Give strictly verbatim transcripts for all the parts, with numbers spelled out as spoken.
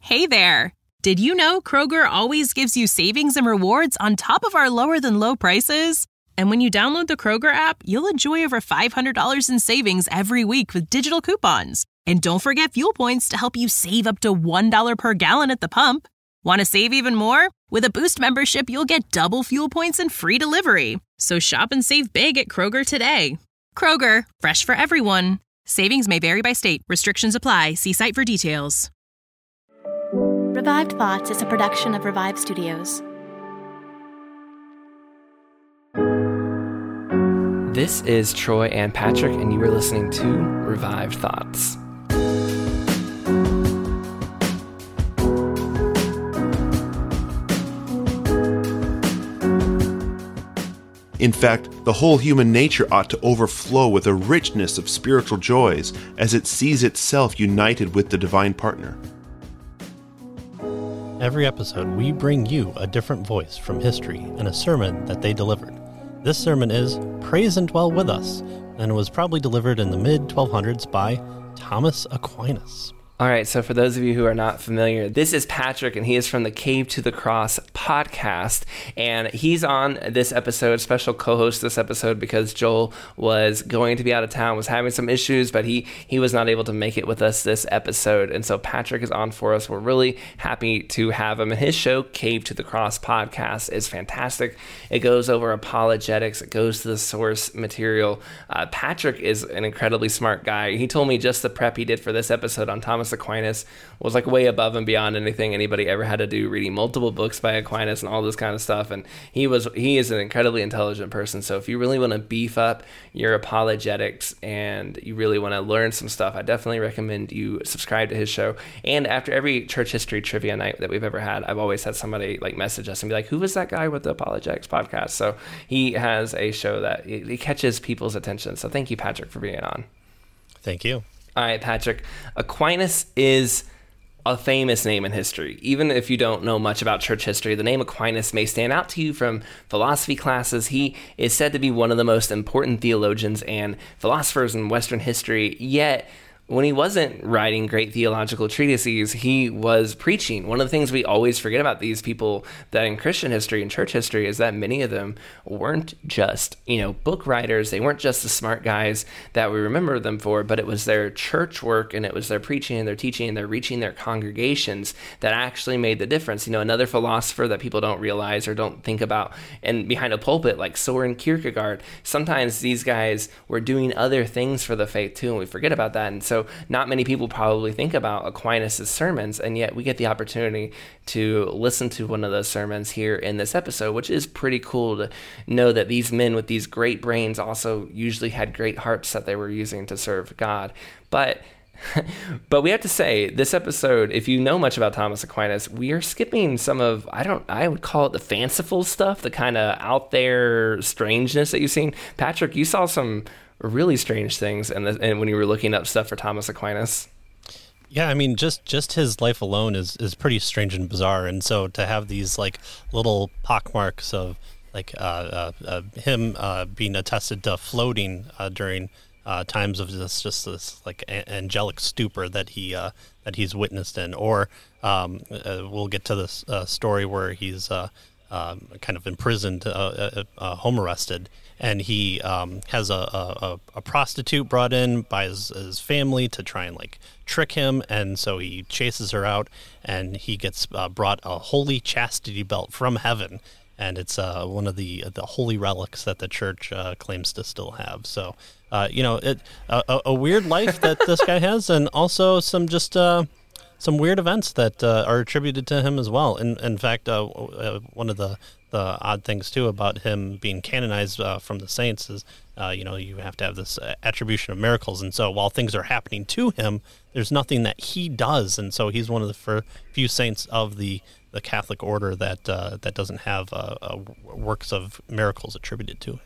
Hey there! Did you know Kroger always gives you savings and rewards on top of our lower-than-low prices? And when you download the Kroger app, you'll enjoy over five hundred dollars in savings every week with digital coupons. And don't forget fuel points to help you save up to one dollar per gallon at the pump. Want to save even more? With a Boost membership, you'll get double fuel points and free delivery. So shop and save big at Kroger today. Kroger, fresh for everyone. Savings may vary by state. Restrictions apply. See site for details. Revived Thoughts is a production of Revive Studios. This is Troy and Patrick, and you are listening to Revived Thoughts. In fact, the whole human nature ought to overflow with a richness of spiritual joys as it sees itself united with the divine partner. Every episode, we bring you a different voice from history and a sermon that they delivered. This sermon is Praise and Dwell With Us, and was probably delivered in the mid twelve hundreds by Thomas Aquinas. All right, so for those of you who are not familiar, this is Patrick, and he is from the Cave to the Cross podcast, and he's on this episode, special co-host this episode, because Joel was going to be out of town, was having some issues, but he he was not able to make it with us this episode, and so Patrick is on for us. We're really happy to have him, and his show, Cave to the Cross podcast, is fantastic. It goes over apologetics, it goes to the source material. Uh, Patrick is an incredibly smart guy. He told me just the prep he did for this episode on Thomas Aquinas was like way above and beyond anything anybody ever had to do, reading multiple books by Aquinas and all this kind of stuff. And he was he is an incredibly intelligent person. So if you really want to beef up your apologetics and you really want to learn some stuff, I definitely recommend you subscribe to his show. And after every church history trivia night that we've ever had, I've always had somebody like message us and be like, who was that guy with the apologetics podcast? So he has a show that it, it catches people's attention. So thank you, Patrick, for being on. Thank you. All right, Patrick. Aquinas is a famous name in history. Even if you don't know much about church history, the name Aquinas may stand out to you from philosophy classes. He is said to be one of the most important theologians and philosophers in Western history, yet when he wasn't writing great theological treatises, he was preaching. One of the things we always forget about these people that in Christian history and church history is that many of them weren't just, you know, book writers. They weren't just the smart guys that we remember them for, but it was their church work and it was their preaching and their teaching and their reaching their congregations that actually made the difference. You know, another philosopher that people don't realize or don't think about, and behind a pulpit, like Soren Kierkegaard, sometimes these guys were doing other things for the faith too, and we forget about that. And so So not many people probably think about Aquinas' sermons, and yet we get the opportunity to listen to one of those sermons here in this episode, which is pretty cool to know that these men with these great brains also usually had great hearts that they were using to serve God. But but we have to say, this episode, if you know much about Thomas Aquinas, we are skipping some of, I don't, I would call it the fanciful stuff, the kind of out there strangeness that you've seen. Patrick, you saw some really strange things and, and when you were looking up stuff for Thomas Aquinas. Yeah, I mean, just just his life alone is is pretty strange and bizarre, and so to have these like little pockmarks of like uh, uh, uh, him uh, being attested to floating uh, during uh, times of this just this like a- angelic stupor that he uh, that he's witnessed in, or um, uh, we'll get to this uh, story where he's uh, uh, kind of imprisoned, uh, uh, uh, home arrested. And he um, has a, a, a prostitute brought in by his, his family to try and like trick him, and so he chases her out, and he gets uh, brought a holy chastity belt from heaven, and it's uh, one of the the holy relics that the church uh, claims to still have. So, uh, you know, it a, a weird life that this guy has, and also some just uh, some weird events that uh, are attributed to him as well. In in fact, uh, uh, one of the the odd things too about him being canonized uh, from the saints is, uh, you know, you have to have this attribution of miracles, and so while things are happening to him, there's nothing that he does, and so he's one of the fir- few saints of the, the Catholic order that uh, that doesn't have uh, uh, works of miracles attributed to him.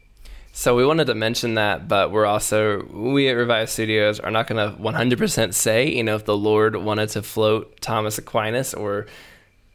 So we wanted to mention that, but we're also, we at Revive Studios are not going to one hundred percent say, you know, if the Lord wanted to float Thomas Aquinas or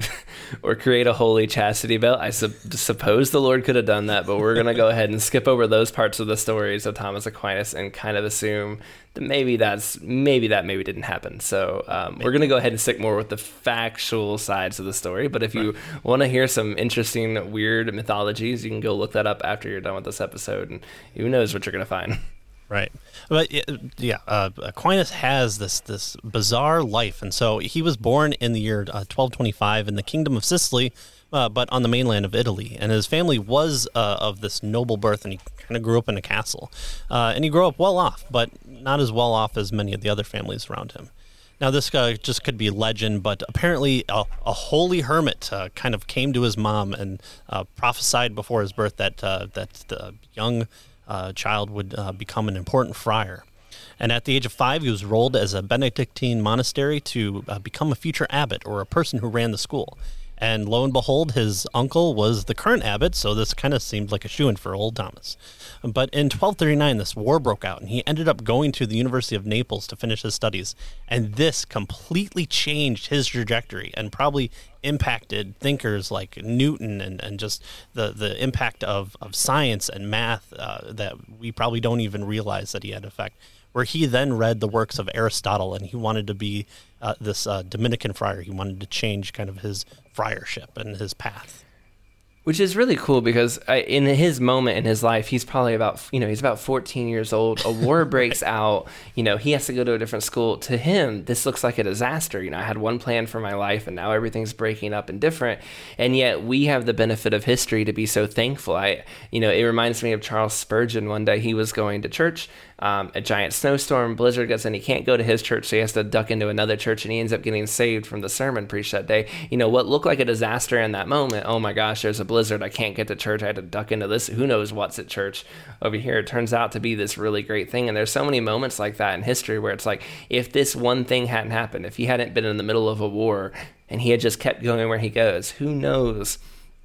or create a holy chastity belt. I su- suppose the Lord could have done that, but we're going to go ahead and skip over those parts of the stories of Thomas Aquinas and kind of assume that maybe that's maybe that maybe didn't happen. So um, we're going to go ahead and stick more with the factual sides of the story. But if you right. want to hear some interesting, weird mythologies, you can go look that up after you're done with this episode, and who knows what you're going to find. Right. But yeah, uh, Aquinas has this this bizarre life. And so he was born in the year uh, twelve twenty-five in the Kingdom of Sicily, uh, but on the mainland of Italy. And his family was uh, of this noble birth, and he kind of grew up in a castle. Uh, and he grew up well off, but not as well off as many of the other families around him. Now, this uh, just could be legend, but apparently a, a holy hermit uh, kind of came to his mom and uh, prophesied before his birth that uh, that the young Uh, child would uh, become an important friar. And at the age of five, he was enrolled as a Benedictine monastery to uh, become a future abbot or a person who ran the school. And lo and behold, his uncle was the current abbot, so this kind of seemed like a shoo-in for old Thomas. But in twelve thirty-nine, this war broke out, and he ended up going to the University of Naples to finish his studies. And this completely changed his trajectory and probably impacted thinkers like Newton and, and just the, the impact of, of science and math uh, that we probably don't even realize that he had effect. Where he then read the works of Aristotle, and he wanted to be uh, this uh, Dominican friar. He wanted to change kind of his friarship and his path. Which is really cool because I, in his moment in his life, he's probably about, you know, he's about fourteen years old. A war breaks out. You know, he has to go to a different school. To him, this looks like a disaster. You know, I had one plan for my life and now everything's breaking up and different. And yet we have the benefit of history to be so thankful. I, you know, it reminds me of Charles Spurgeon. One day he was going to church. Um, a giant snowstorm, blizzard gets in, he can't go to his church, so he has to duck into another church, and he ends up getting saved from the sermon preached that day. You know, what looked like a disaster in that moment, oh my gosh, there's a blizzard, I can't get to church, I had to duck into this, who knows what's at church over here. It turns out to be this really great thing, and there's so many moments like that in history where it's like, if this one thing hadn't happened, if he hadn't been in the middle of a war, and he had just kept going where he goes, who knows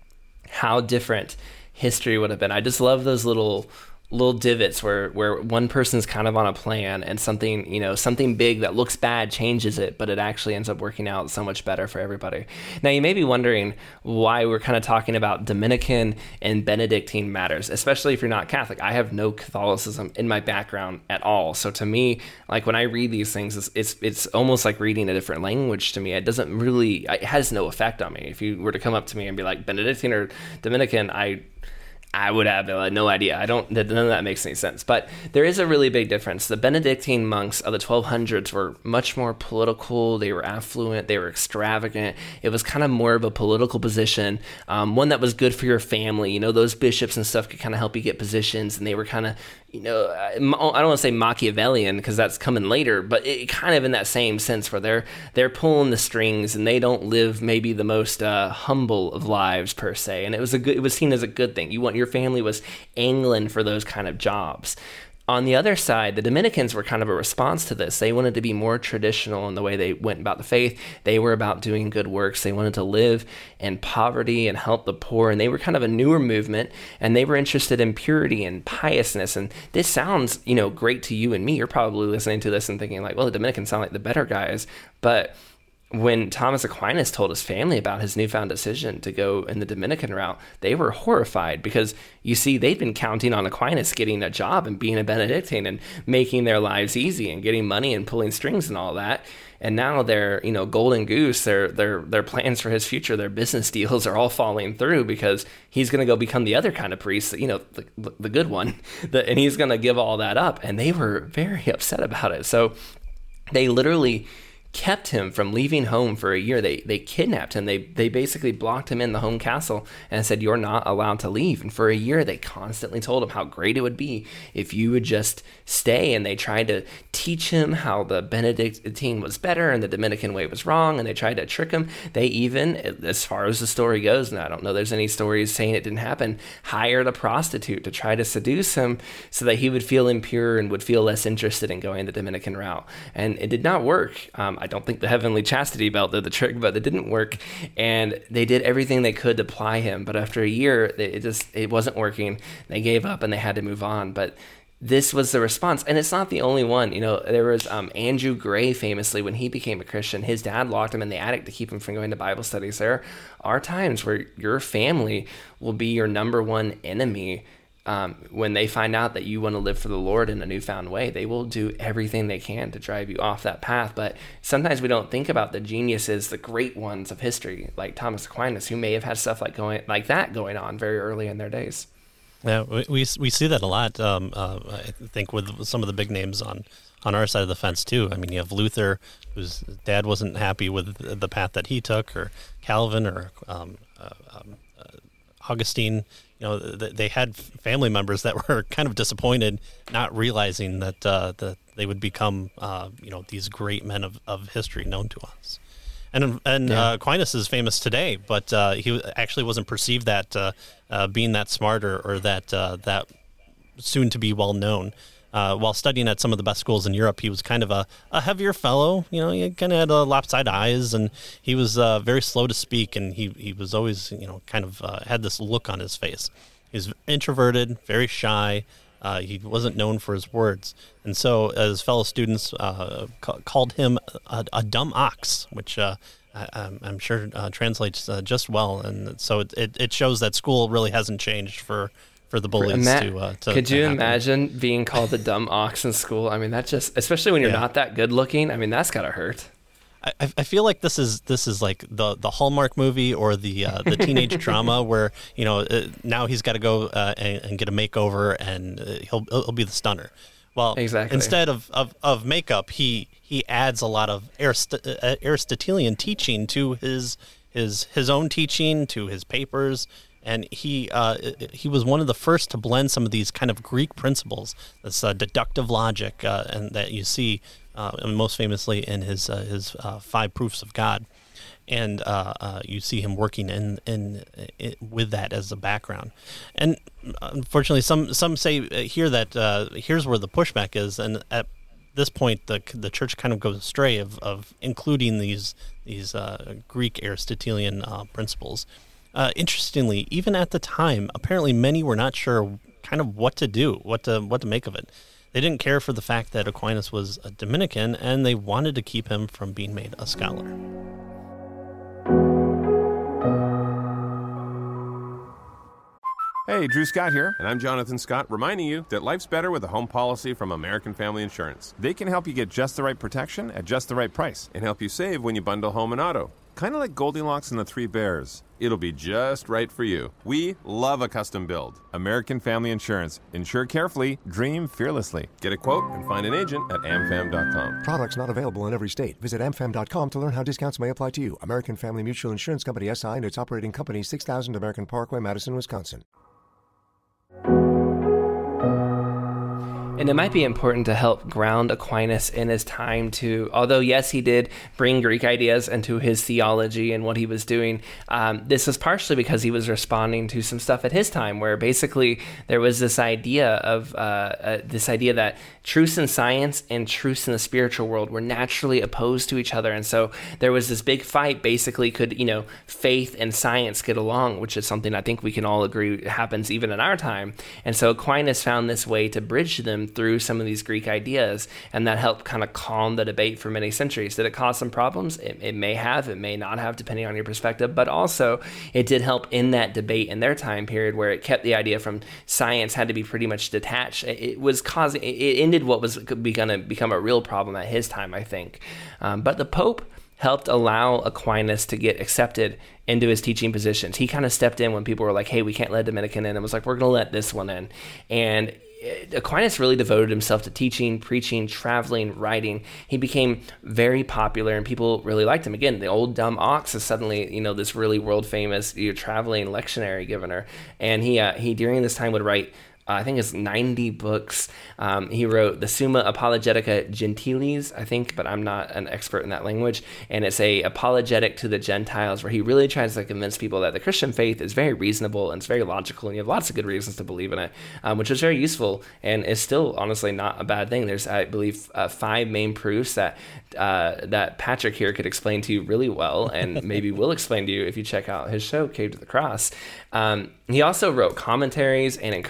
how different history would have been. I just love those little little divots where, where one person's kind of on a plan and something, you know, something big that looks bad changes it, but it actually ends up working out so much better for everybody. Now, you may be wondering why we're kind of talking about Dominican and Benedictine matters, especially if you're not Catholic. I have no Catholicism in my background at all. So to me, like when I read these things, it's, it's, it's almost like reading a different language to me. It doesn't really, it has no effect on me. If you were to come up to me and be like Benedictine or Dominican, I I would have uh, no idea. I don't, none of that makes any sense. But there is a really big difference. The Benedictine monks of the twelve hundreds were much more political. They were affluent. They were extravagant. It was kind of more of a political position, um, one that was good for your family. You know, those bishops and stuff could kind of help you get positions, and they were kind of, you know, I don't want to say Machiavellian because that's coming later, but it kind of in that same sense where they're they're pulling the strings and they don't live maybe the most uh, humble of lives per se. And it was a good, it was seen as a good thing. You want your family was angling for those kind of jobs. On the other side, the Dominicans were kind of a response to this. They wanted to be more traditional in the way they went about the faith. They were about doing good works. They wanted to live in poverty and help the poor. And they were kind of a newer movement, and they were interested in purity and piousness. And this sounds, you know, great to you and me. You're probably listening to this and thinking like, well, the Dominicans sound like the better guys. But when Thomas Aquinas told his family about his newfound decision to go in the Dominican route, they were horrified because, you see, they'd been counting on Aquinas getting a job and being a Benedictine and making their lives easy and getting money and pulling strings and all that. And now their, you know, golden goose, their their their plans for his future, their business deals are all falling through because he's going to go become the other kind of priest, you know, the, the good one, the, and he's going to give all that up. And they were very upset about it. So they literally kept him from leaving home for a year. They they kidnapped him. They they basically blocked him in the home castle and said, you're not allowed to leave. And for a year, they constantly told him how great it would be if you would just stay. And they tried to teach him how the Benedictine was better and the Dominican way was wrong. And they tried to trick him. They even, as far as the story goes, and I don't know there's any stories saying it didn't happen, hired a prostitute to try to seduce him so that he would feel impure and would feel less interested in going the Dominican route. And it did not work. Um, I don't think the heavenly chastity belt did the trick, but it didn't work. And they did everything they could to ply him. But after a year, it just it wasn't working. They gave up and they had to move on. But this was the response. And it's not the only one. You know, there was um, Andrew Gray, famously, when he became a Christian, his dad locked him in the attic to keep him from going to Bible studies. There are times where your family will be your number one enemy. Um, when they find out that you want to live for the Lord in a newfound way, they will do everything they can to drive you off that path. But sometimes we don't think about the geniuses, the great ones of history, like Thomas Aquinas, who may have had stuff like going like that going on very early in their days. Yeah, we we, we see that a lot. Um, uh, I think with some of the big names on, on our side of the fence too. I mean, you have Luther, whose dad wasn't happy with the path that he took, or Calvin, or um, uh, um, uh, Augustine. You know, they had family members that were kind of disappointed, not realizing that uh, that they would become, uh, you know, these great men of, of history known to us. And and yeah. uh, Aquinas is famous today, but uh, he actually wasn't perceived that uh, uh, being that smart or, or that uh, that soon to be well known. Uh, while studying at some of the best schools in Europe, he was kind of a, a heavier fellow. You know, he kind of had uh, lopsided eyes, and he was uh, very slow to speak, and he, he was always, you know, kind of uh, had this look on his face. He was introverted, very shy. Uh, he wasn't known for his words. And so his fellow students uh, ca- called him a, a dumb ox, which uh, I, I'm sure uh, translates uh, just well. And so it, it, it shows that school really hasn't changed for for the bullies Ima- to, uh, to Could to you happen. imagine being called a dumb ox in school? I mean, that just, especially when you're Yeah. not that good looking, I mean, that's gotta hurt. I, I feel like this is this is like the, the Hallmark movie or the uh, the teenage drama where, you know, uh, now he's got to go uh, and, and get a makeover, and uh, he'll he'll be the stunner. Well, exactly. Instead of, of, of makeup, he he adds a lot of Arist- uh, Aristotelian teaching to his his his own teaching, to his papers. And he uh, he was one of the first to blend some of these kind of Greek principles, this uh, deductive logic, uh, and that you see uh, most famously in his uh, his uh, Five Proofs of God, and uh, uh, you see him working in, in in with that as a background. And unfortunately, some some say here that uh, here's where the pushback is, and at this point, the the church kind of goes astray of, of including these these uh, Greek Aristotelian uh, principles. Uh, interestingly, even at the time, apparently many were not sure kind of what to do, what to what to make of it. They didn't care for the fact that Aquinas was a Dominican, and they wanted to keep him from being made a scholar. Hey, Drew Scott here, and I'm Jonathan Scott, reminding you that life's better with a home policy from American Family Insurance. They can help you get just the right protection at just the right price and help you save when you bundle home and auto. Kind of like Goldilocks and the Three Bears. It'll be just right for you. We love a custom build. American Family Insurance. Insure carefully, dream fearlessly. Get a quote and find an agent at am fam dot com. Products not available in every state. Visit am fam dot com to learn how discounts may apply to you. American Family Mutual Insurance Company, S I and its operating company, six thousand American Parkway, Madison, Wisconsin. And it might be important to help ground Aquinas in his time too. Although, yes, he did bring Greek ideas into his theology and what he was doing. Um, this was partially because he was responding to some stuff at his time, where basically there was this idea of uh, uh, this idea that truths in science and truths in the spiritual world were naturally opposed to each other. And so there was this big fight. Basically, could you know faith and science get along, which is something I think we can all agree happens even in our time. And so Aquinas found this way to bridge them through some of these Greek ideas, and that helped kind of calm the debate for many centuries. Did it cause some problems? It, it may have, it may not have, depending on your perspective, but also it did help in that debate in their time period, where it kept the idea from science had to be pretty much detached. It, it was causing, it ended what was going to become a real problem at his time, I think. Um, but the Pope helped allow Aquinas to get accepted into his teaching positions. He kind of stepped in when people were like, hey, we can't let Dominican in, and was like, we're going to let this one in. And Aquinas really devoted himself to teaching, preaching, traveling, writing. He became very popular, and people really liked him. Again, the old dumb ox is suddenly, you know, this really world famous you know, traveling lectionary giver. And he, uh, he during this time would write Uh, I think it's ninety books. Um, he wrote the Summa Apologetica Gentiles, I think, but I'm not an expert in that language. And it's a apologetic to the Gentiles, where he really tries to convince people that the Christian faith is very reasonable and it's very logical, and you have lots of good reasons to believe in it, um, which is very useful and is still honestly not a bad thing. There's, I believe, uh, five main proofs that uh, that Patrick here could explain to you really well, and maybe will explain to you if you check out his show, Cave to the Cross. Um, he also wrote commentaries and encouraged pastors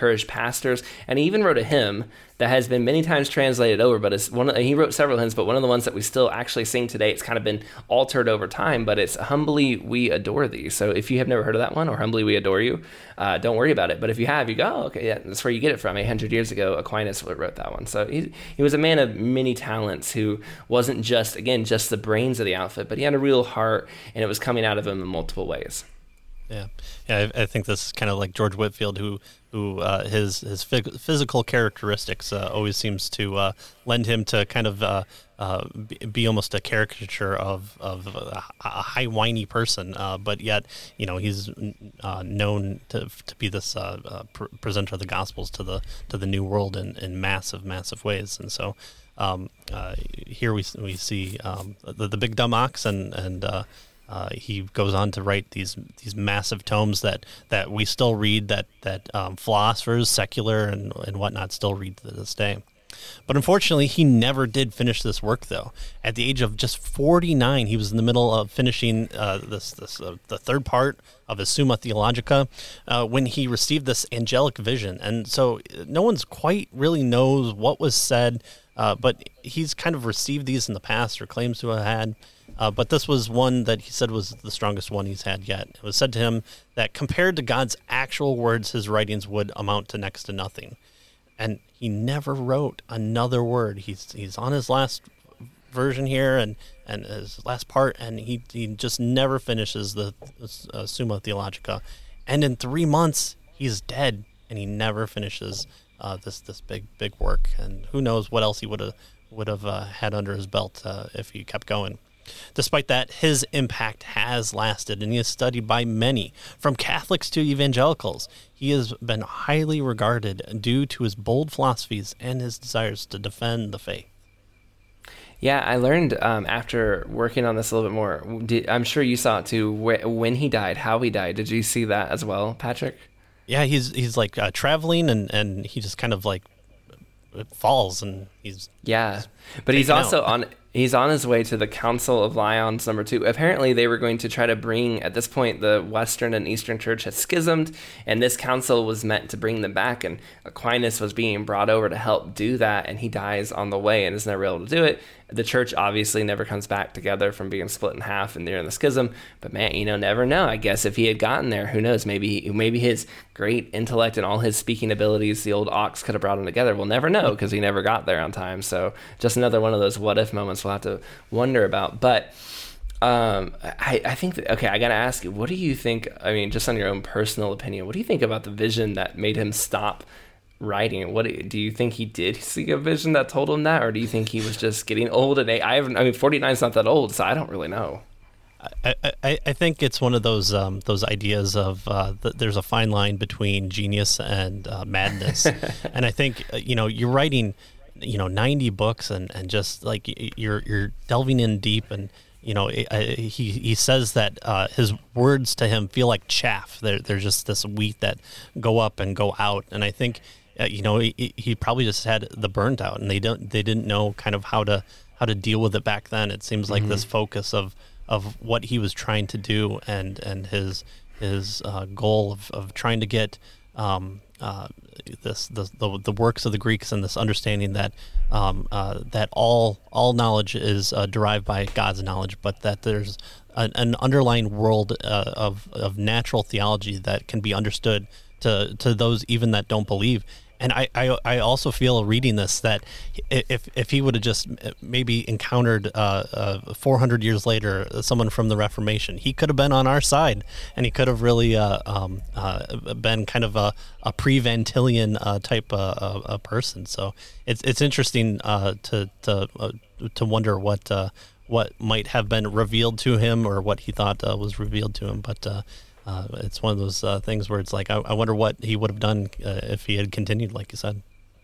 pastors, and he even wrote a hymn that has been many times translated over, but it's one of, he wrote several hymns, but one of the ones that we still actually sing today, it's kind of been altered over time, but it's Humbly We Adore Thee. So if you have never heard of that one, or Humbly We Adore You, uh, don't worry about it. But if you have, you go, oh, okay, yeah, that's where you get it from. eight hundred years ago, Aquinas wrote that one. So he, he was a man of many talents who wasn't just, again, just the brains of the outfit, but he had a real heart, and it was coming out of him in multiple ways. Yeah, yeah. I, I think this is kind of like George Whitefield, who, who uh, his his physical characteristics uh, always seems to uh, lend him to kind of uh, uh, be, be almost a caricature of of a, a high whiny person, uh, but yet you know he's uh, known to to be this uh, uh, pr- presenter of the Gospels to the to the New World in, in massive massive ways, and so um, uh, here we we see um, the the big dumb ox and and. Uh, Uh, he goes on to write these these massive tomes that, that we still read, that that um, philosophers, secular and and whatnot, still read to this day. But unfortunately, he never did finish this work. Though at the age of just forty-nine, he was in the middle of finishing uh, this this uh, the third part of his Summa Theologica uh, when he received this angelic vision, and so no one's quite really knows what was said. Uh, but he's kind of received these in the past, or claims to have had. Uh, but this was one that he said was the strongest one he's had yet. It was said to him that compared to God's actual words, his writings would amount to next to nothing. And he never wrote another word. He's he's on his last version here and, and his last part, and he, he just never finishes the uh, Summa Theologica. And in three months, he's dead, and he never finishes uh, this this big big work. And who knows what else he would have would have uh, had under his belt uh, if he kept going. Despite that, his impact has lasted, and he is studied by many, from Catholics to evangelicals. He has been highly regarded due to his bold philosophies and his desires to defend the faith. Yeah, I learned um, after working on this a little bit more. Did, I'm sure you saw it too, wh- when he died, how he died. Did you see that as well, Patrick? Yeah, he's he's like uh, traveling, and, and he just kind of like falls, and he's yeah, but he's also out. on. He's on his way to the Council of Lyons number two. Apparently, they were going to try to bring, at this point, the Western and Eastern Church had schismed, and this council was meant to bring them back, and Aquinas was being brought over to help do that, and he dies on the way and is never able to do it. The church obviously never comes back together from being split in half and during the schism, but man, you know, never know. I guess if he had gotten there, who knows, maybe maybe his great intellect and all his speaking abilities, the old ox could have brought them together. We'll never know because he never got there on time. So just another one of those what-if moments we'll have to wonder about. But um, I, I think, that, okay, I got to ask you, what do you think, I mean, just on your own personal opinion, what do you think about the vision that made him stop writing? What do you think he did see a vision that told him that, or do you think he was just getting old? And I haven't, I mean, forty-nine is not that old, so I don't really know. I, I, I think it's one of those um, those ideas of uh, th- there's a fine line between genius and uh, madness, and I think uh, you know you're writing you know ninety books and, and just like you're you're delving in deep, and you know I, he he says that uh, his words to him feel like chaff. They're they're just this wheat that go up and go out, and I think. Uh, you know, he, he probably just had the burnt out, and they don't they didn't know kind of how to how to deal with it back then. It seems like mm-hmm. this focus of of what he was trying to do, and and his his uh, goal of, of trying to get um, uh, this the, the the works of the Greeks, and this understanding that um, uh, that all all knowledge is uh, derived by God's knowledge, but that there's an, an underlying world uh, of of natural theology that can be understood to to those even that don't believe. And I, I, I also feel reading this that if if he would have just maybe encountered uh, uh, four hundred years later someone from the Reformation, he could have been on our side, and he could have really uh, um, uh, been kind of a, a pre-Vantillian uh, type uh, uh, a person. So it's it's interesting uh, to to uh, to wonder what uh, what might have been revealed to him, or what he thought uh, was revealed to him, but. Uh, Uh, it's one of those uh, things where it's like, I, I wonder what he would have done uh, if he had continued, like you said.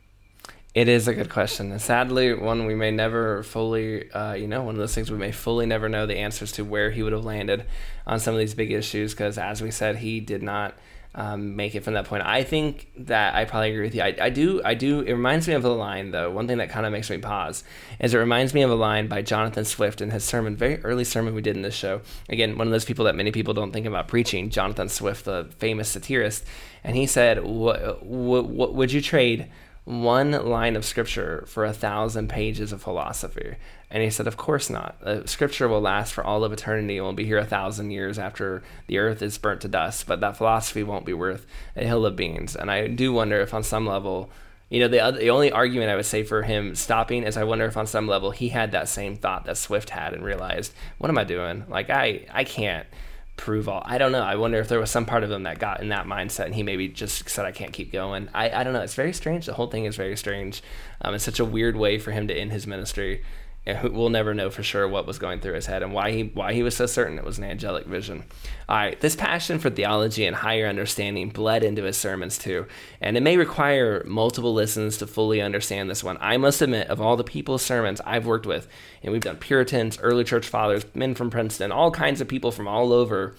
It is a good question. And sadly, one we may never fully, uh, you know, one of those things we may fully never know the answers to where he would have landed on some of these big issues, because as we said, he did not um, make it from that point. I think that I probably agree with you. I, I do, I do. It reminds me of a line, though. One thing that kind of makes me pause is it reminds me of a line by Jonathan Swift in his sermon, very early sermon we did in this show. Again, one of those people that many people don't think about preaching, Jonathan Swift, the famous satirist. And he said, what, what, what would you trade one line of scripture for a thousand pages of philosophy? And he said, of course not. Uh, scripture will last for all of eternity and will be here a thousand years after the earth is burnt to dust, but that philosophy won't be worth a hill of beans. And I do wonder if on some level, you know, the other, the only argument I would say for him stopping is I wonder if on some level he had that same thought that Swift had and realized, what am I doing? Like, I, I can't prove all. I don't know. I wonder if there was some part of him that got in that mindset and he maybe just said, I can't keep going. I, I don't know. It's very strange. The whole thing is very strange. Um, it's such a weird way for him to end his ministry. And we'll never know for sure what was going through his head and why he why he was so certain it was an angelic vision. All right, this passion for theology and higher understanding bled into his sermons too, and it may require multiple listens to fully understand this one. I must admit, of all the people's sermons I've worked with, and we've done Puritans, early church fathers, men from Princeton, all kinds of people from all over,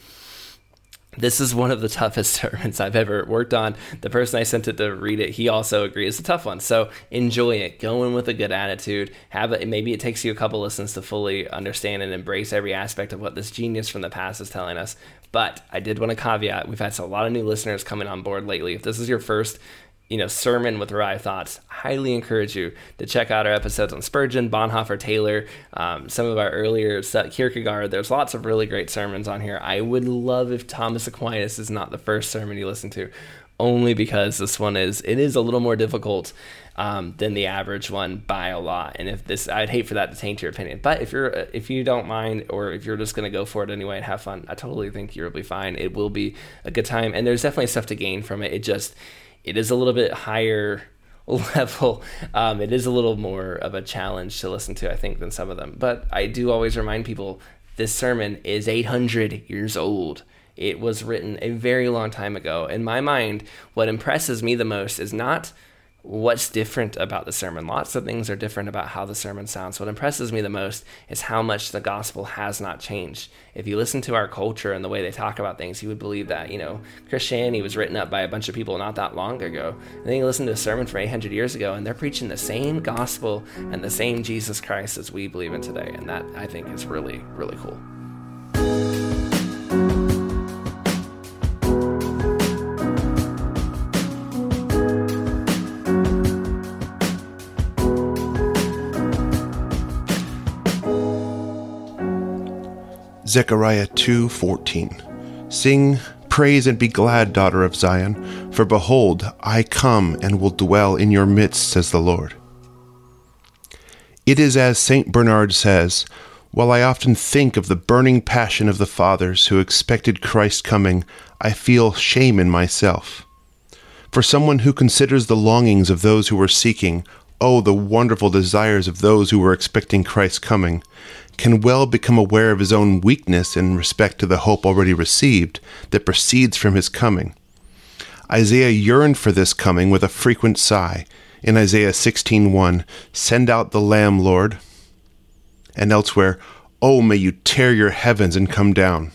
this is one of the toughest sermons I've ever worked on. The person I sent it to read it, he also agreed it's a tough one. So enjoy it. Go in with a good attitude. Have it. Maybe it takes you a couple listens to fully understand and embrace every aspect of what this genius from the past is telling us. But I did want to caveat, we've had a lot of new listeners coming on board lately. If this is your first you know, sermon with Revived Thoughts, highly encourage you to check out our episodes on Spurgeon, Bonhoeffer, Taylor, um, some of our earlier Kierkegaard. There's lots of really great sermons on here. I would love if Thomas Aquinas is not the first sermon you listen to, only because this one is, it is a little more difficult um, than the average one by a lot. And if this, I'd hate for that to taint your opinion. But if you're, if you don't mind, or if you're just going to go for it anyway and have fun, I totally think you'll be fine. It will be a good time. And there's definitely stuff to gain from it. It just, It is a little bit higher level. Um, it is a little more of a challenge to listen to, I think, than some of them. But I do always remind people, this sermon is eight hundred years old. It was written a very long time ago. In my mind, what impresses me the most is not what's different about the sermon. Lots of things are different about how the sermon sounds. What impresses me the most is how much the gospel has not changed. If you listen to our culture and the way they talk about things, you would believe that, you know, Christianity was written up by a bunch of people not that long ago. And then you listen to a sermon from eight hundred years ago, and they're preaching the same gospel and the same Jesus Christ as we believe in today. And that, I think, is really, really cool. Zechariah two fourteen. Sing, praise and be glad, daughter of Zion, for behold, I come and will dwell in your midst, says the Lord. It is as Saint Bernard says, while I often think of the burning passion of the fathers who expected Christ's coming, I feel shame in myself. For someone who considers the longings of those who were seeking, oh, the wonderful desires of those who were expecting Christ's coming, can well become aware of his own weakness in respect to the hope already received that proceeds from his coming. Isaiah yearned for this coming with a frequent sigh. In Isaiah sixteen one, send out the Lamb, Lord. And elsewhere, oh, may you tear your heavens and come down.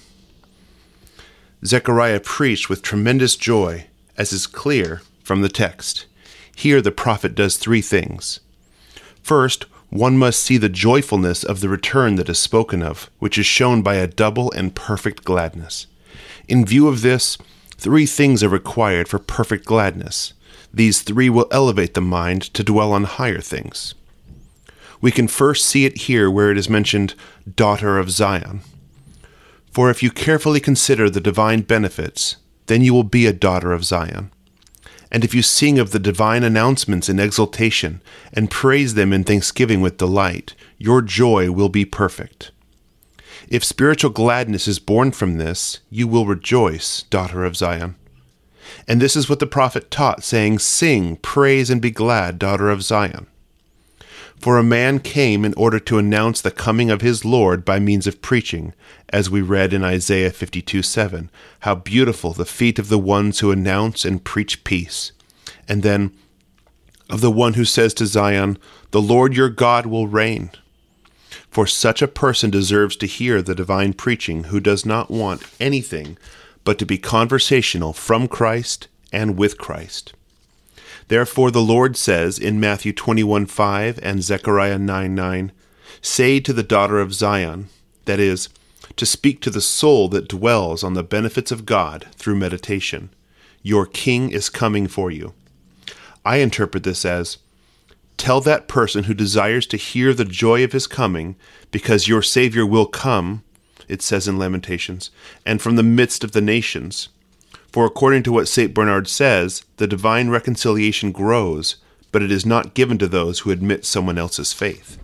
Zechariah preached with tremendous joy, as is clear from the text. Here the prophet does three things. First, one must see the joyfulness of the return that is spoken of, which is shown by a double and perfect gladness. In view of this, three things are required for perfect gladness. These three will elevate the mind to dwell on higher things. We can first see it here where it is mentioned, daughter of Zion. For if you carefully consider the divine benefits, then you will be a daughter of Zion. And if you sing of the divine announcements in exultation, and praise them in thanksgiving with delight, your joy will be perfect. If spiritual gladness is born from this, you will rejoice, daughter of Zion. And this is what the prophet taught, saying, sing, praise, and be glad, daughter of Zion. For a man came in order to announce the coming of his Lord by means of preaching, as we read in Isaiah fifty-two seven, how beautiful the feet of the ones who announce and preach peace. And then, of the one who says to Zion, the Lord your God will reign. For such a person deserves to hear the divine preaching, who does not want anything but to be conversational from Christ and with Christ. Therefore the Lord says in Matthew twenty-one five and Zechariah nine nine, "Say to the daughter of Zion," that is, to speak to the soul that dwells on the benefits of God through meditation, "Your King is coming for you." I interpret this as, tell that person who desires to hear the joy of his coming, because your Savior will come, it says in Lamentations, and from the midst of the nations. For according to what Saint Bernard says, the divine reconciliation grows, but it is not given to those who admit someone else's faith.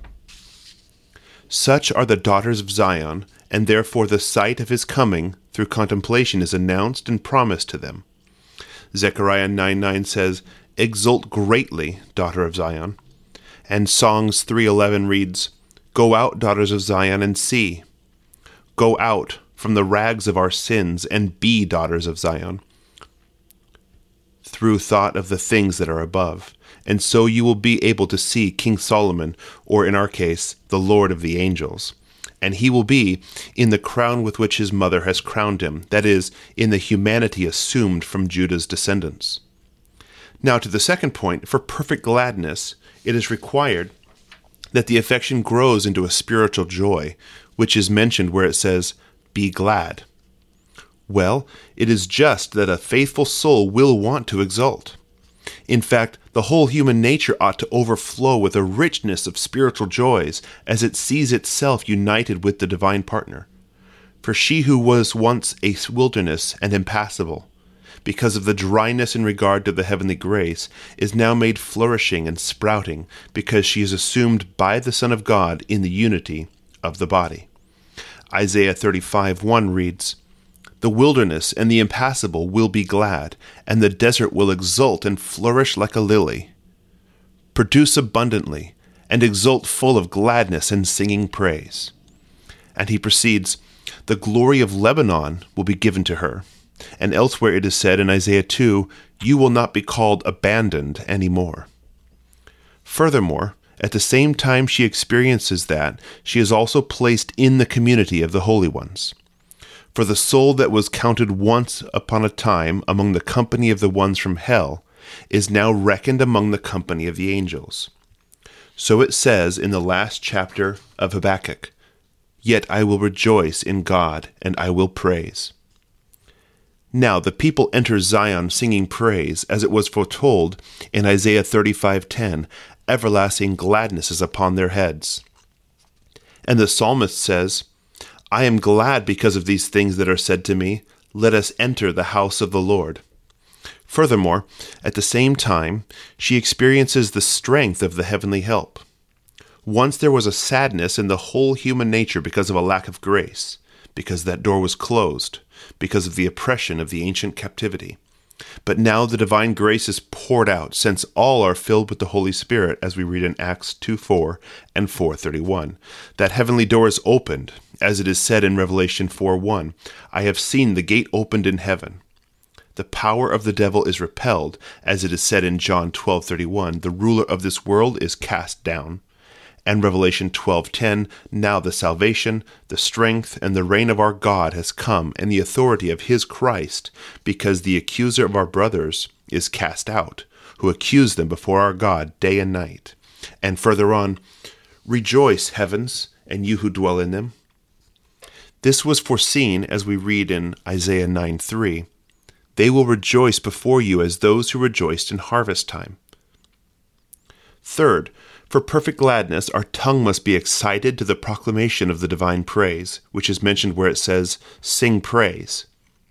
Such are the daughters of Zion, and therefore the sight of his coming through contemplation is announced and promised to them. Zechariah nine nine says, "Exult greatly, daughter of Zion." And Songs three eleven reads, "Go out, daughters of Zion, and see. Go out from the rags of our sins, and be daughters of Zion, through thought of the things that are above. And so you will be able to see King Solomon, or in our case, the Lord of the angels. And he will be in the crown with which his mother has crowned him, that is, in the humanity assumed from Judah's descendants." Now to the second point, for perfect gladness, it is required that the affection grows into a spiritual joy, which is mentioned where it says, "Be glad." Well, it is just that a faithful soul will want to exult. In fact, the whole human nature ought to overflow with a richness of spiritual joys as it sees itself united with the divine partner. For she who was once a wilderness and impassable, because of the dryness in regard to the heavenly grace, is now made flourishing and sprouting, because she is assumed by the Son of God in the unity of the body. Isaiah thirty-five one reads, "The wilderness and the impassable will be glad, and the desert will exult and flourish like a lily. Produce abundantly, and exult full of gladness and singing praise." And he proceeds, "The glory of Lebanon will be given to her." And elsewhere it is said in Isaiah two, "You will not be called abandoned any more." Furthermore, at the same time she experiences that, she is also placed in the community of the holy ones. For the soul that was counted once upon a time among the company of the ones from hell is now reckoned among the company of the angels. So it says in the last chapter of Habakkuk, "Yet I will rejoice in God, and I will praise." Now the people enter Zion singing praise, as it was foretold in Isaiah thirty-five ten, "Everlasting gladness is upon their heads." And the psalmist says, "I am glad because of these things that are said to me. Let us enter the house of the Lord." Furthermore, at the same time, she experiences the strength of the heavenly help. Once there was a sadness in the whole human nature because of a lack of grace, because that door was closed, because of the oppression of the ancient captivity. But now the divine grace is poured out, since all are filled with the Holy Spirit, as we read in Acts two four and four thirty-one. That heavenly door is opened, as it is said in Revelation four one, "I have seen the gate opened in heaven." The power of the devil is repelled, as it is said in John twelve thirty-one, "The ruler of this world is cast down." And Revelation twelve ten, "Now the salvation, the strength, and the reign of our God has come, and the authority of his Christ, because the accuser of our brothers is cast out, who accused them before our God day and night." And further on, "Rejoice, heavens, and you who dwell in them." This was foreseen, as we read in Isaiah nine three, "They will rejoice before you as those who rejoiced in harvest time." Third, for perfect gladness, our tongue must be excited to the proclamation of the divine praise, which is mentioned where it says, "Sing praise."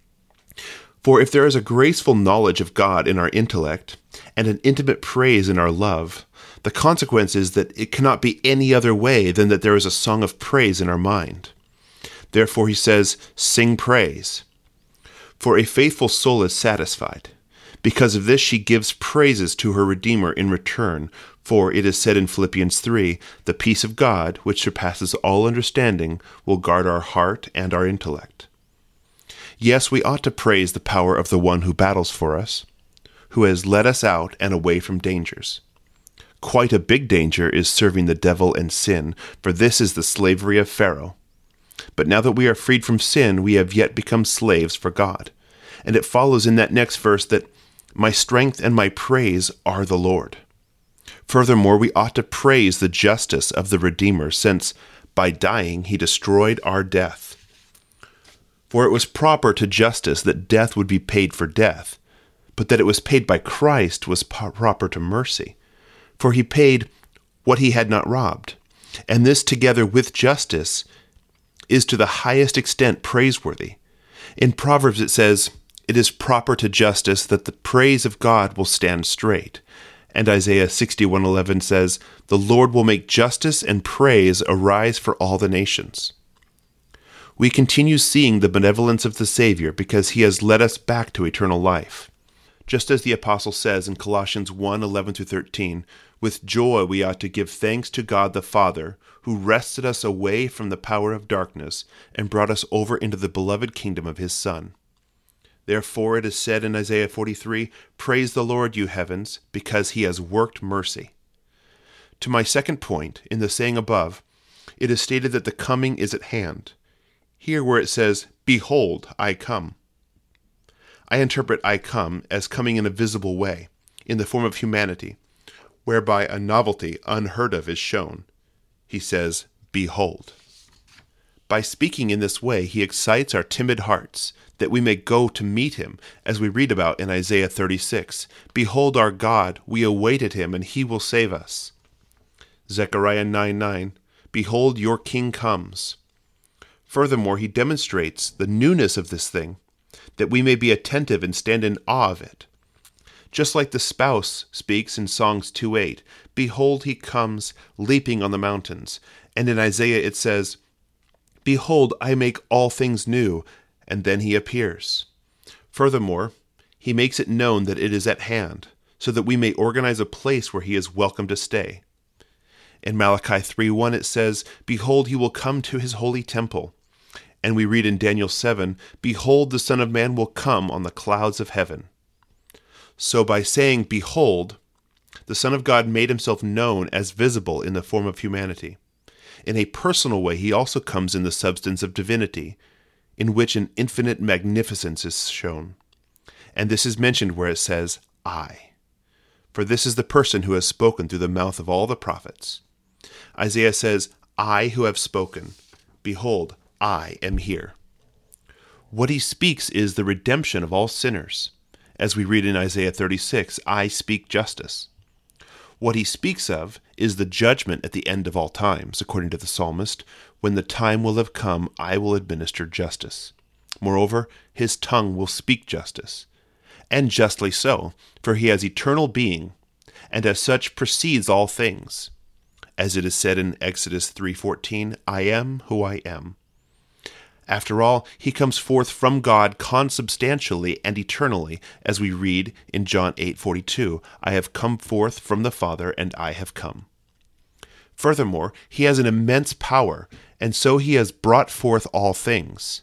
For if there is a graceful knowledge of God in our intellect, and an intimate praise in our love, the consequence is that it cannot be any other way than that there is a song of praise in our mind. Therefore he says, "Sing praise." For a faithful soul is satisfied. Because of this she gives praises to her Redeemer in return, for it is said in Philippians three, "The peace of God, which surpasses all understanding, will guard our heart and our intellect." Yes, we ought to praise the power of the one who battles for us, who has led us out and away from dangers. Quite a big danger is serving the devil and sin, for this is the slavery of Pharaoh. But now that we are freed from sin, we have yet become slaves for God. And it follows in that next verse that my strength and my praise are the Lord. Furthermore, we ought to praise the justice of the Redeemer, since by dying he destroyed our death. For it was proper to justice that death would be paid for death, but that it was paid by Christ was proper to mercy. For he paid what he had not robbed, and this together with justice is to the highest extent praiseworthy. In Proverbs it says, it is proper to justice that the praise of God will stand straight. And Isaiah sixty-one eleven says, the Lord will make justice and praise arise for all the nations. We continue seeing the benevolence of the Savior because he has led us back to eternal life. Just as the apostle says in Colossians one eleven through thirteen, with joy we ought to give thanks to God the Father, who wrested us away from the power of darkness and brought us over into the beloved kingdom of his Son. Therefore it is said in Isaiah forty-three, praise the Lord, you heavens, because he has worked mercy. To my second point, in the saying above, it is stated that the coming is at hand. Here where it says, behold, I come. I interpret I come as coming in a visible way, in the form of humanity, whereby a novelty unheard of is shown. He says, behold. By speaking in this way, he excites our timid hearts, that we may go to meet him, as we read about in Isaiah thirty-six. Behold our God, we awaited him, and he will save us. Zechariah nine nine, behold, your king comes. Furthermore, he demonstrates the newness of this thing, that we may be attentive and stand in awe of it. Just like the spouse speaks in Songs two eight, behold, he comes, leaping on the mountains. And in Isaiah it says, behold, I make all things new, and then he appears. Furthermore, he makes it known that it is at hand, so that we may organize a place where he is welcome to stay. In Malachi three one it says, behold, he will come to his holy temple. And we read in Daniel seven, behold, the Son of Man will come on the clouds of heaven. So by saying, behold, the Son of God made himself known as visible in the form of humanity. In a personal way, he also comes in the substance of divinity, in which an infinite magnificence is shown. And this is mentioned where it says, I. For this is the person who has spoken through the mouth of all the prophets. Isaiah says, I who have spoken, behold, I am here. What he speaks is the redemption of all sinners. As we read in Isaiah thirty-six, I speak justice. What he speaks of is the judgment at the end of all times, according to the psalmist, when the time will have come, I will administer justice. Moreover, his tongue will speak justice. And justly so, for he has eternal being, and as such precedes all things. As it is said in Exodus three fourteen, I am who I am. After all, he comes forth from God consubstantially and eternally, as we read in John eight forty-two, I have come forth from the Father, and I have come. Furthermore, he has an immense power, and so he has brought forth all things.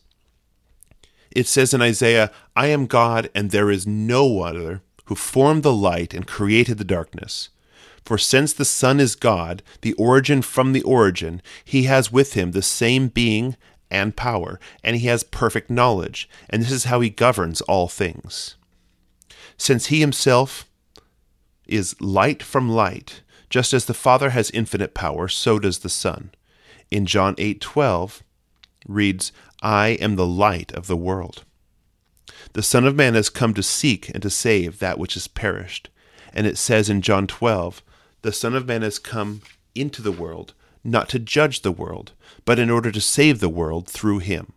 It says in Isaiah, I am God, and there is no other, who formed the light and created the darkness. For since the Son is God, the origin from the origin, he has with him the same being and power, and he has perfect knowledge, and this is how he governs all things. Since he himself is light from light, just as the Father has infinite power, so does the Son. In John eight twelve reads, I am the light of the world. The Son of Man has come to seek and to save that which is perished. And it says in John twelve, the Son of Man has come into the world, not to judge the world, but in order to save the world through him.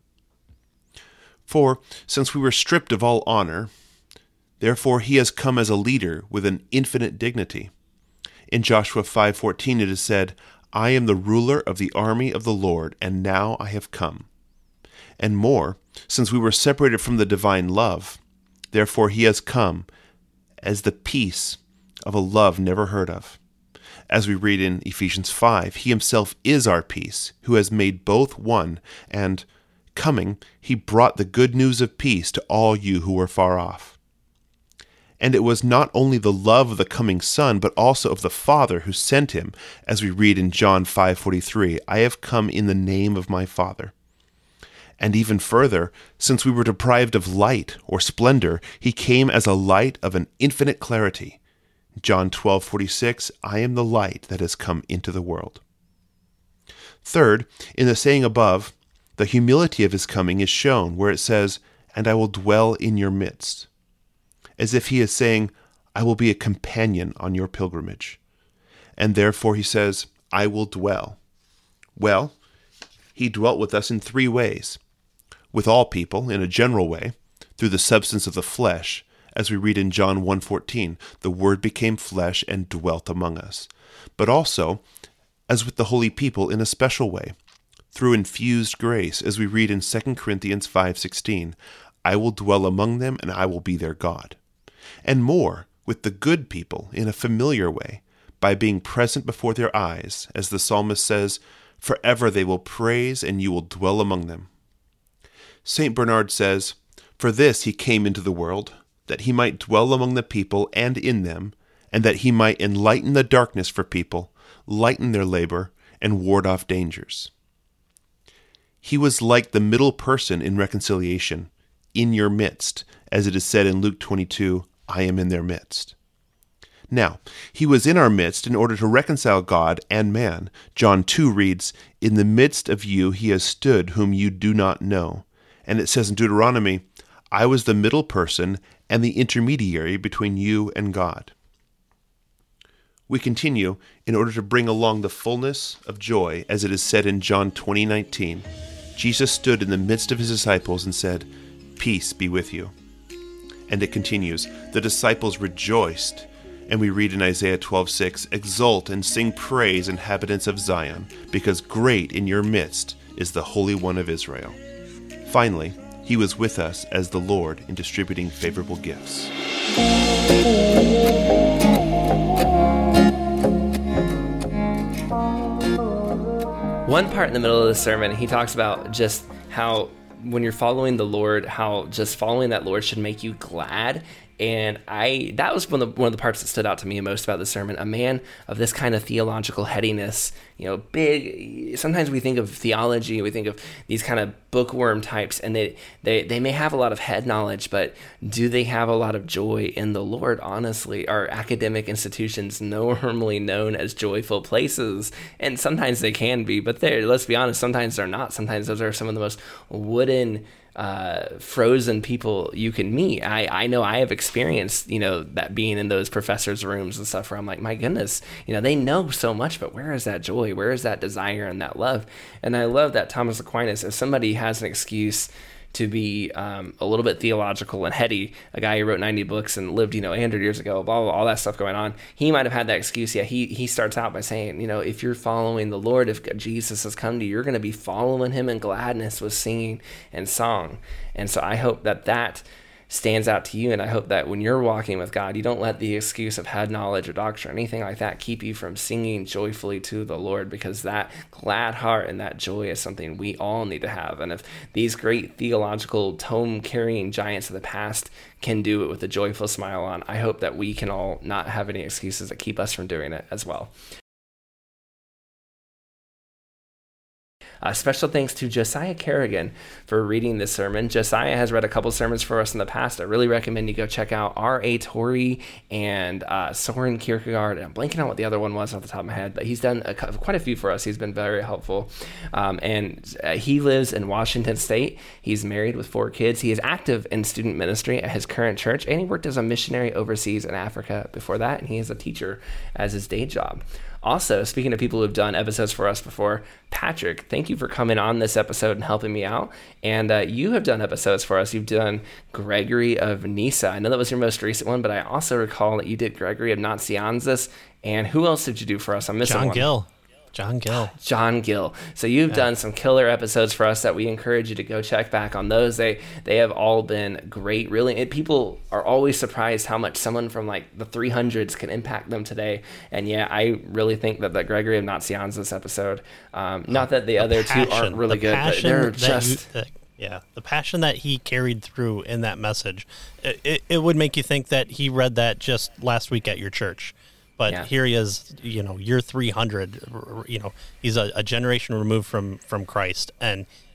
For, since we were stripped of all honor, therefore he has come as a leader with an infinite dignity. In Joshua five fourteen it is said, I am the ruler of the army of the Lord, and now I have come. And more, since we were separated from the divine love, therefore he has come as the peace of a love never heard of. As we read in Ephesians five, he himself is our peace, who has made both one, and, coming, he brought the good news of peace to all you who were far off. And it was not only the love of the coming Son, but also of the Father who sent him, as we read in John five forty-three, I have come in the name of my Father. And even further, since we were deprived of light or splendor, he came as a light of an infinite clarity. John twelve forty-six, I am the light that has come into the world. Third, in the saying above, the humility of his coming is shown where it says, and I will dwell in your midst, as if he is saying, I will be a companion on your pilgrimage. And therefore he says, I will dwell. Well, he dwelt with us in three ways. With all people, in a general way, through the substance of the flesh, as we read in John one fourteen, the Word became flesh and dwelt among us. But also, as with the holy people in a special way, through infused grace, as we read in Second Corinthians five sixteen, I will dwell among them and I will be their God. And more, with the good people in a familiar way, by being present before their eyes, as the psalmist says, forever they will praise and you will dwell among them. Saint Bernard says, for this he came into the world, that he might dwell among the people and in them, and that he might enlighten the darkness for people, lighten their labor, and ward off dangers. He was like the middle person in reconciliation, in your midst, as it is said in Luke twenty-two, I am in their midst. Now, he was in our midst in order to reconcile God and man. John two reads, in the midst of you he has stood whom you do not know. And it says in Deuteronomy, I was the middle person and the intermediary between you and God. We continue in order to bring along the fullness of joy, as it is said in John twenty nineteen. Jesus stood in the midst of his disciples and said, peace be with you. And it continues, the disciples rejoiced. And we read in Isaiah twelve six, exult and sing praise, inhabitants of Zion, because great in your midst is the Holy One of Israel. Finally, he was with us as the Lord in distributing favorable gifts. One part in the middle of the sermon, he talks about just how when you're following the Lord, how just following that Lord should make you glad. And I that was one of the, one of the parts that stood out to me most about the sermon. A man of this kind of theological headiness, you know, big. Sometimes we think of theology, we think of these kind of bookworm types, and they, they, they may have a lot of head knowledge, but do they have a lot of joy in the Lord? Honestly, are academic institutions normally known as joyful places? And sometimes they can be, but they're, let's be honest, sometimes they're not. Sometimes those are some of the most wooden, uh, frozen people you can meet. I, I know I have experienced, you know, that being in those professors' rooms and stuff where I'm like, my goodness, you know, they know so much, but where is that joy? Where is that desire and that love? And I love that Thomas Aquinas, if somebody has an excuse to be um, a little bit theological and heady, a guy who wrote ninety books and lived, you know, eight hundred years ago, blah, blah, all that stuff going on, he might have had that excuse. Yeah, he he starts out by saying, you know, if you're following the Lord, if Jesus has come to you, you're going to be following him in gladness with singing and song. And so I hope that that stands out to you, and I hope that when you're walking with God, you don't let the excuse of head knowledge or doctrine or anything like that keep you from singing joyfully to the Lord, because that glad heart and that joy is something we all need to have. And if these great theological tome-carrying giants of the past can do it with a joyful smile on, I hope that we can all not have any excuses that keep us from doing it as well. Uh, special thanks to Josiah Kerrigan for reading this sermon. Josiah has read a couple sermons for us in the past. I really recommend you go check out R A Torrey and uh, Soren Kierkegaard. And I'm blanking on what the other one was off the top of my head, but he's done a, quite a few for us. He's been very helpful. Um, and uh, he lives in Washington State. He's married with four kids. He is active in student ministry at his current church, and he worked as a missionary overseas in Africa before that, and he is a teacher as his day job. Also, speaking of people who've done episodes for us before, Patrick, thank you for coming on this episode and helping me out. And uh, you have done episodes for us. You've done Gregory of Nyssa. I know that was your most recent one, but I also recall that you did Gregory of Nazianzus. And who else did you do for us? I'm missing John one. Gill. John Gill. John Gill. So you've yeah. done some killer episodes for us that we encourage you to go check back on those. They they have all been great. Really, it, people are always surprised how much someone from like the three hundreds can impact them today. And yeah, I really think that the Gregory of Nazianzus episode, um, not that the, the other passion, two aren't really good, but they're just... You, uh, yeah, the passion that he carried through in that message, it, it, it would make you think that he read that just last week at your church. But yeah. here he is, you know, year three hundred, you know, he's a, a generation removed from, from Christ, and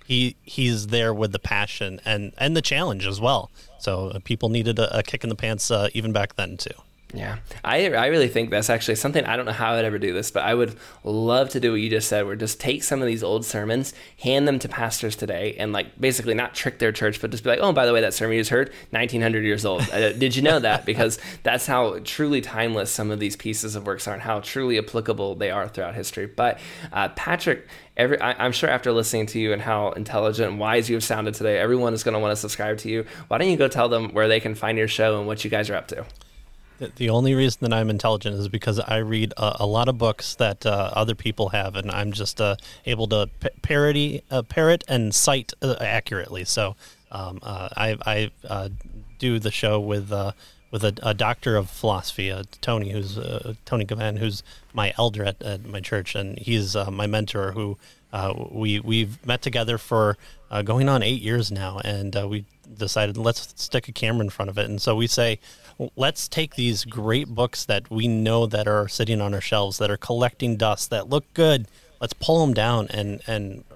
he he's there with the passion and, and the challenge as well. So uh, people needed a, a kick in the pants uh, even back then too. Yeah, I I really think that's actually something. I don't know how I'd ever do this, but I would love to do what you just said, where just take some of these old sermons, hand them to pastors today, and like basically not trick their church, but just be like, oh, by the way, that sermon you just heard, nineteen hundred years old. Uh, did you know that? Because that's how truly timeless some of these pieces of works are and how truly applicable they are throughout history. But uh, Patrick, every I, I'm sure after listening to you and how intelligent and wise you have sounded today, everyone is going to want to subscribe to you. Why don't you go tell them where they can find your show and what you guys are up to? The only reason that I'm intelligent is because I read a, a lot of books that uh, other people have, and I'm just uh, able to p- parody, uh, parrot and cite uh, accurately. So um, uh, I, I uh, do the show with uh, with a, a doctor of philosophy, uh, Tony, who's uh, Tony Gavan, who's my elder at, at my church, and he's uh, my mentor. Who uh, we we've met together for uh, going on eight years now, and uh, we decided let's stick a camera in front of it, and so we say, let's take these great books that we know that are sitting on our shelves, that are collecting dust, that look good. Let's pull them down and and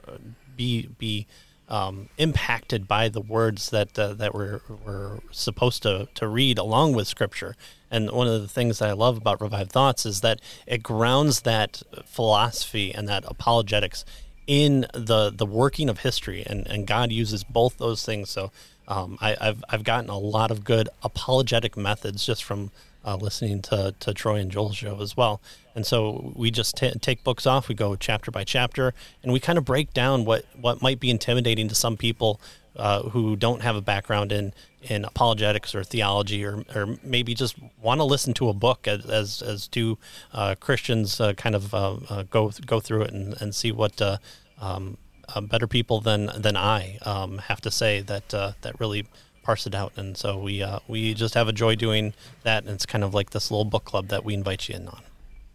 be be um, impacted by the words that uh, that we're we're supposed to to read along with Scripture. And one of the things that I love about Revived Thoughts is that it grounds that philosophy and that apologetics in the the working of history, and, and God uses both those things. So um, I, I've I've gotten a lot of good apologetic methods just from uh, listening to, to Troy and Joel's show as well. And so we just t- take books off, we go chapter by chapter, and we kind of break down what, what might be intimidating to some people uh, who don't have a background in, in apologetics or theology, or or maybe just want to listen to a book as as, as two uh, Christians uh, kind of uh, uh, go go through it and, and see what uh, um, uh, better people than than I um, have to say that uh, that really parse it out. And so we uh, we just have a joy doing that, and it's kind of like this little book club that we invite you in on.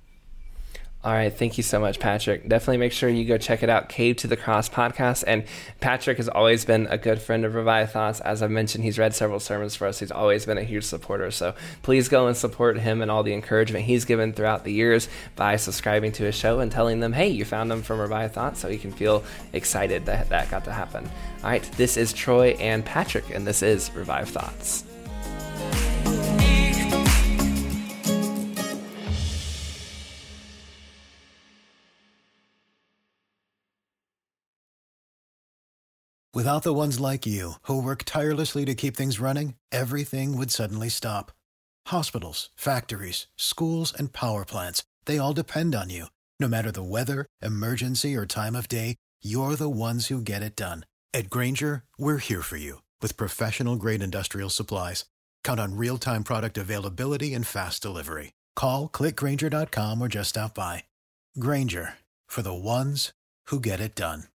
All right. Thank you so much, Patrick. Definitely make sure you go check it out, Cave to the Cross podcast. And Patrick has always been a good friend of Revived Thoughts. As I've mentioned, he's read several sermons for us. He's always been a huge supporter. So please go and support him and all the encouragement he's given throughout the years by subscribing to his show and telling them, hey, you found him from Revived Thoughts, so he can feel excited that that got to happen. All right. This is Troy and Patrick, and this is Revived Thoughts. Without the ones like you, who work tirelessly to keep things running, everything would suddenly stop. Hospitals, factories, schools, and power plants, they all depend on you. No matter the weather, emergency, or time of day, you're the ones who get it done. At Grainger, we're here for you with professional-grade industrial supplies. Count on real-time product availability and fast delivery. Call, click Grainger dot com, or just stop by. Grainger, for the ones who get it done.